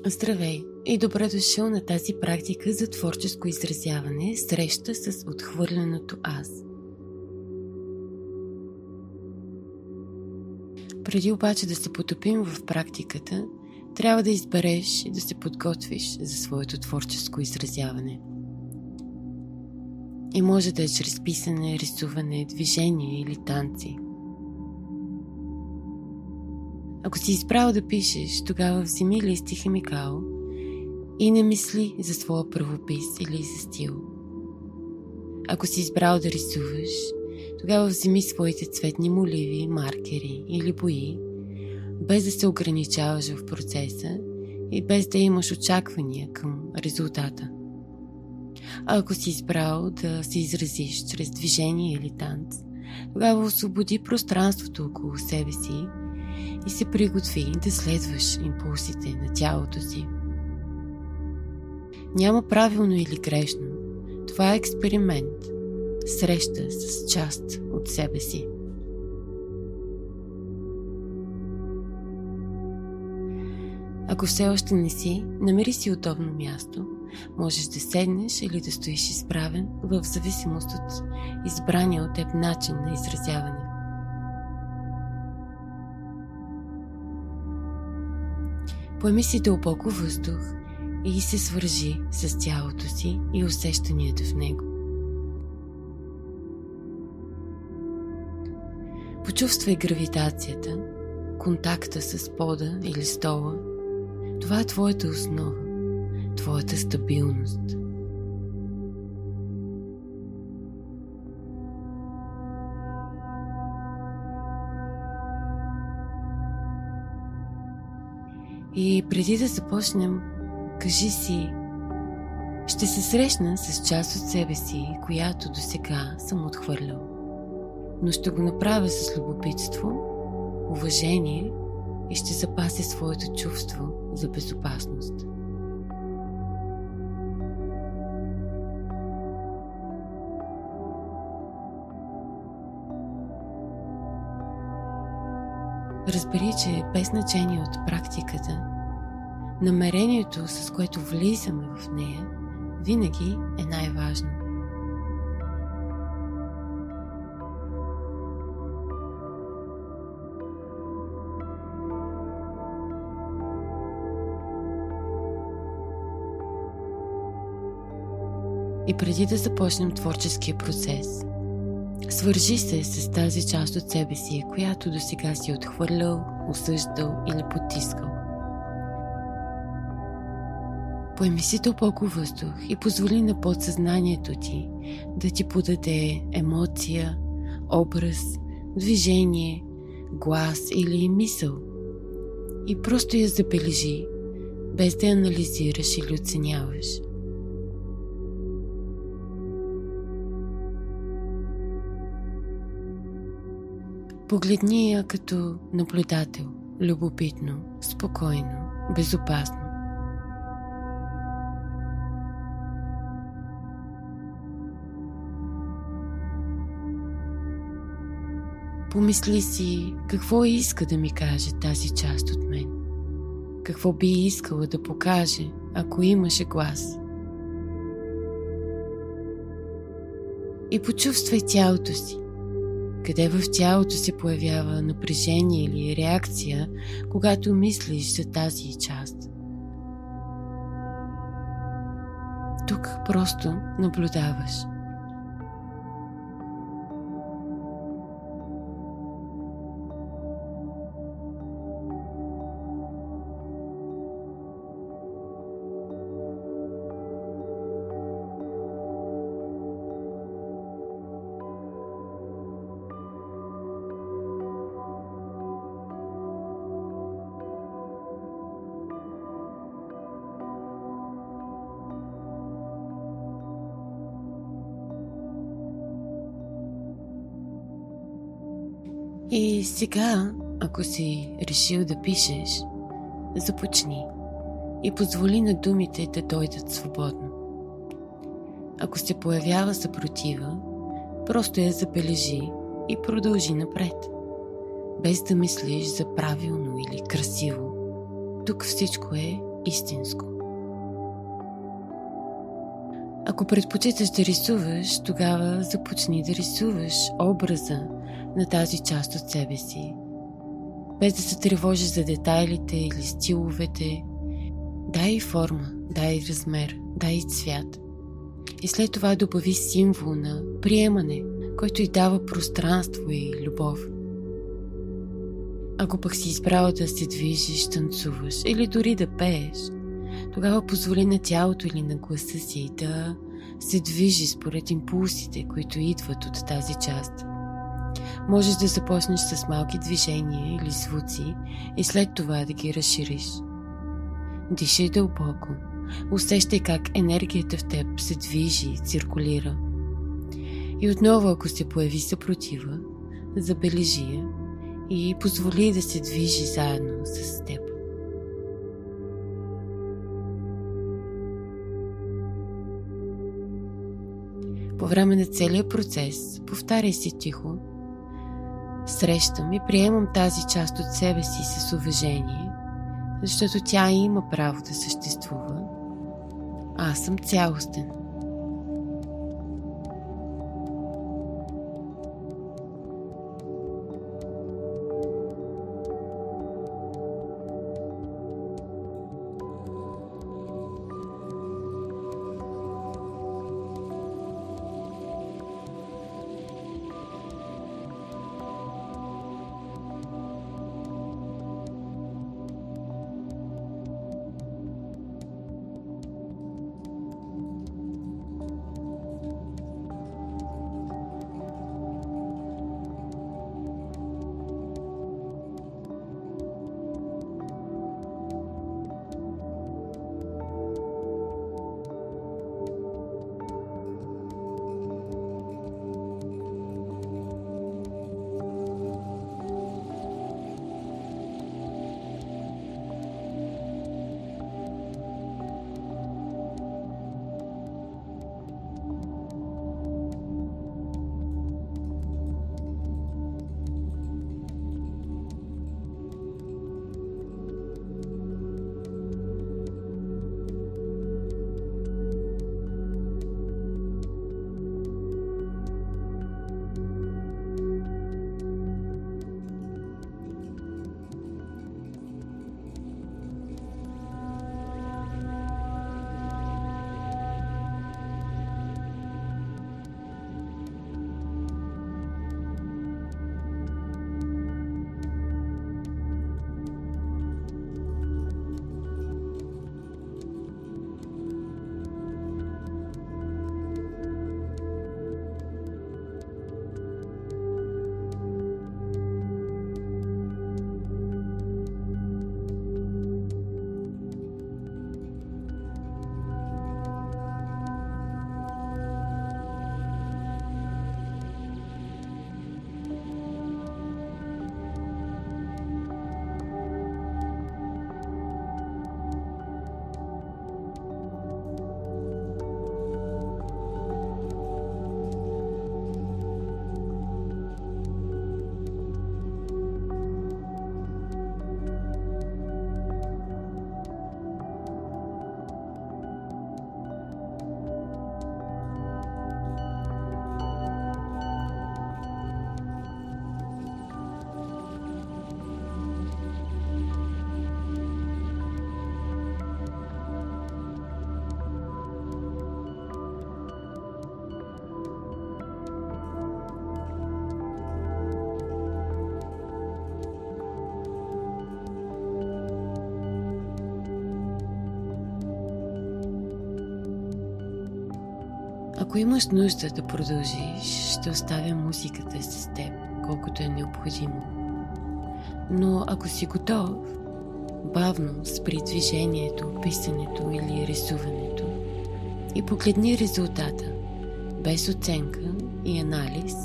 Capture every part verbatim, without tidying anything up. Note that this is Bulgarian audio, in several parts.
Здравей и добре дошъл на тази практика за творческо изразяване, среща с отхвърленото аз. Преди обаче да се потопим в практиката, трябва да избереш и да се подготвиш за своето творческо изразяване. И може да е чрез писане, рисуване, движение или танци. Ако си избрал да пишеш, тогава вземи лист и химикал и не мисли за своя правопис или за стил. Ако си избрал да рисуваш, тогава вземи своите цветни моливи, маркери или бои, без да се ограничаваш в процеса и без да имаш очаквания към резултата. А ако си избрал да се изразиш чрез движение или танц, тогава освободи пространството около себе си и се приготви да следваш импулсите на тялото си. Няма правилно или грешно. Това е експеримент, среща с част от себе си. Ако все още не си, намери си удобно място. Можеш да седнеш или да стоиш изправен в зависимост от избрания от теб начин на изразяване. Поеми си дълбоко въздух и се свържи с тялото си и усещанията в него. Почувствай гравитацията, контакта с пода или стола. Това е твоята основа, твоята стабилност. И преди да започнем, кажи си: ще се срещна с част от себе си, която досега съм отхвърлял. Но ще го направя с любопитство, уважение и ще запася своето чувство за безопасност. Разбери, че без значение от практиката, намерението, с което влизаме в нея, винаги е най-важно. И преди да започнем творческия процес, свържи се с тази част от себе си, която досега си отхвърлял, осъждал или потискал. Поеми си дълбоко въздух и позволи на подсъзнанието ти да ти подаде емоция, образ, движение, глас или мисъл. И просто я забележи, без да я анализираш или оценяваш. Погледни я като наблюдател, любопитно, спокойно, безопасно. Помисли си какво иска да ми каже тази част от мен. Какво би искала да покаже, ако имаше глас. И почувствай тялото си. Къде в тялото се появява напрежение или реакция, когато мислиш за тази част. Тук просто наблюдаваш. И сега, ако си решил да пишеш, започни и позволи на думите да дойдат свободно. Ако се появява съпротива, просто я забележи и продължи напред, без да мислиш за правилно или красиво. Тук всичко е истинско. Ако предпочиташ да рисуваш, тогава започни да рисуваш образа на тази част от себе си, без да се тревожиш за детайлите или стиловете. Дай форма, дай размер, дай цвят. И след това добави символ на приемане, който й дава пространство и любов. Ако пък си избрал да се движиш, танцуваш или дори да пееш, тогава позволи на тялото или на гласа си да се движи според импулсите, които идват от тази част. Можеш да започнеш с малки движения или звуци и след това да ги разшириш. Дишай дълбоко, усещай как енергията в теб се движи и циркулира. И отново, ако се появи съпротива, забележи я и позволи да се движи заедно с теб. По време на целия процес повтаряй си тихо: срещам и приемам тази част от себе си с уважение, защото тя има право да съществува. Аз съм цялостен. Ако имаш нужда да продължиш, ще оставя музиката с теб, колкото е необходимо. Но ако си готов, бавно спри движението, писането или рисуването и погледни резултата, без оценка и анализ.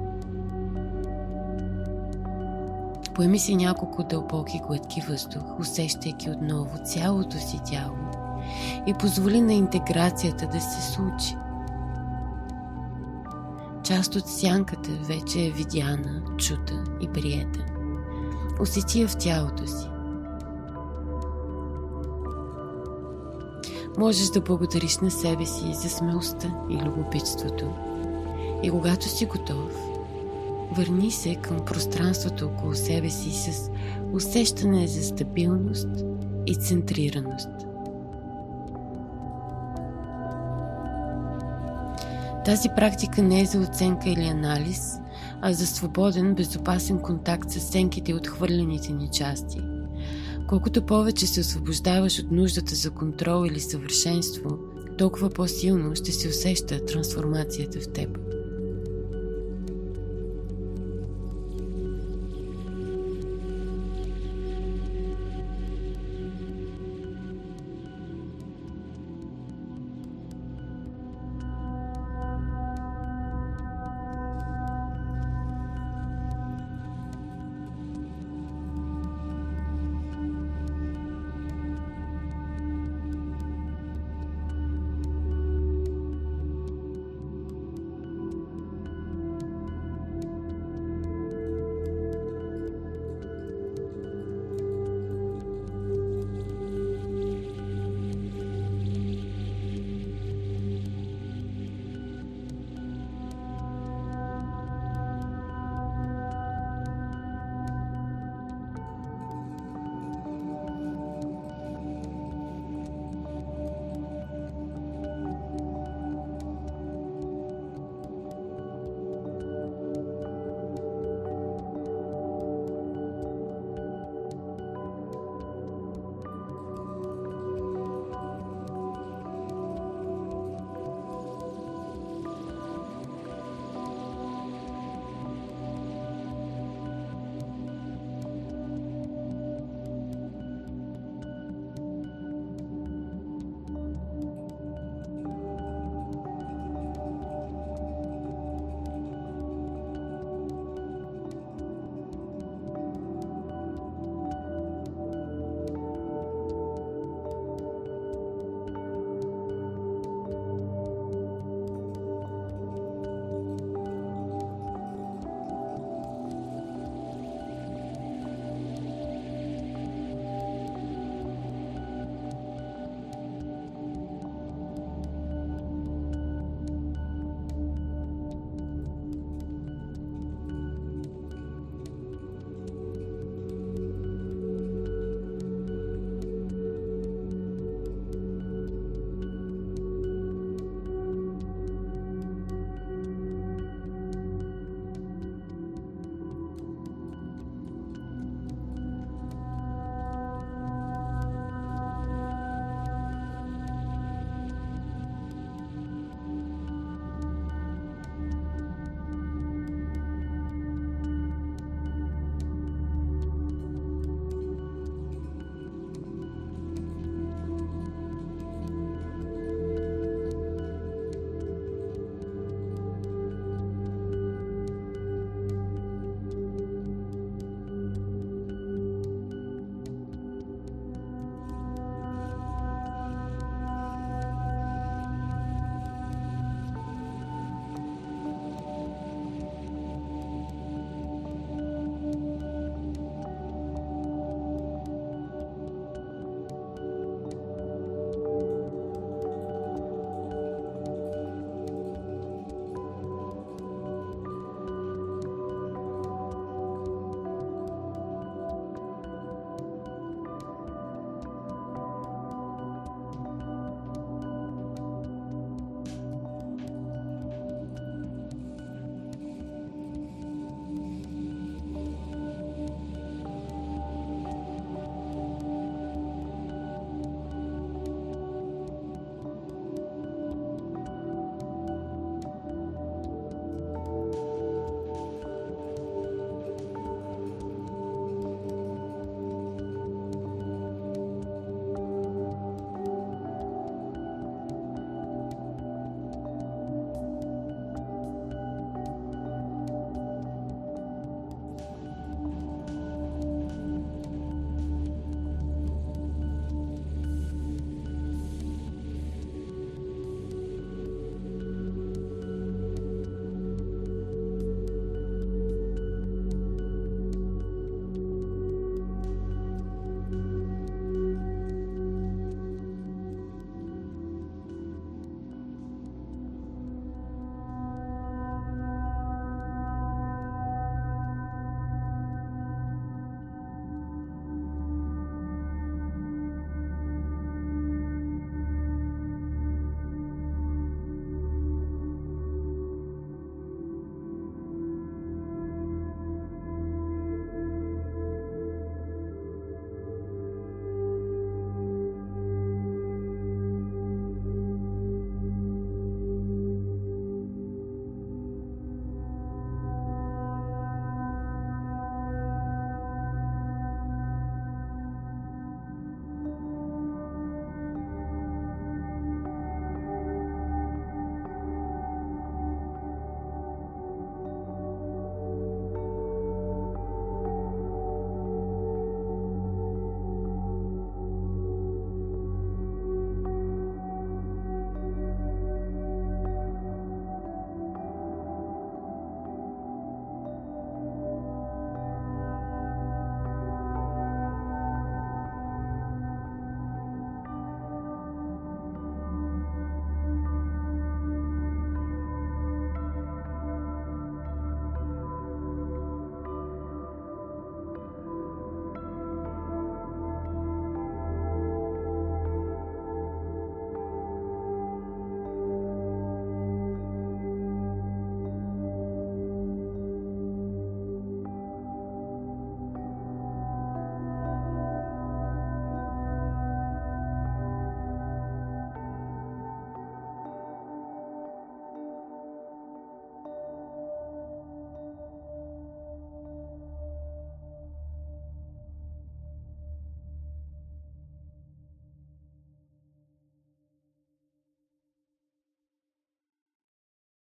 Поеми си няколко дълбоки глътки въздух, усещайки отново цялото си тяло и позволи на интеграцията да се случи. Част от сянката вече е видяна, чута и приета. Усети я в тялото си. Можеш да благодариш на себе си за смелостта и любопитството. И когато си готов, върни се към пространството около себе си с усещане за стабилност и центрираност. Тази практика не е за оценка или анализ, а за свободен, безопасен контакт с сенките и отхвърлените ни части. Колкото повече се освобождаваш от нуждата за контрол или съвършенство, толкова по-силно ще се усеща трансформацията в теб.